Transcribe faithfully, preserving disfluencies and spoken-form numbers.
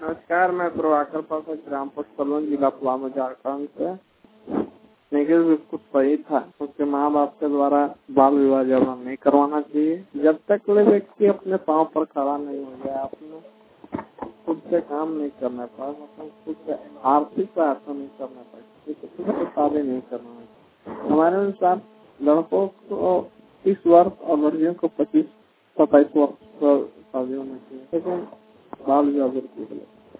नमस्कार, मैं प्रभाकर पाठक, ग्राम पोस्ट पलवल, जिला पलामू, झारखंड से। निखिल बिल्कुल सही था। उसके माँ बाप के द्वारा बाल विवाह जबरन नहीं करवाना चाहिए। जब तक ले व्यक्ति अपने पाँव पर खड़ा नहीं हो गया, अपने खुद से काम नहीं करने पर, मतलब खुद से आर्थिक सहायता नहीं करने पर, किसी को शादी नहीं करना है। हमारे अनुसार लड़कों को तीस वर्ष और लड़कियों को पच्चीस सत्ताईस वर्ष पर शादी होना चाहिए, लेकिन बाल विवाह बिल्कुल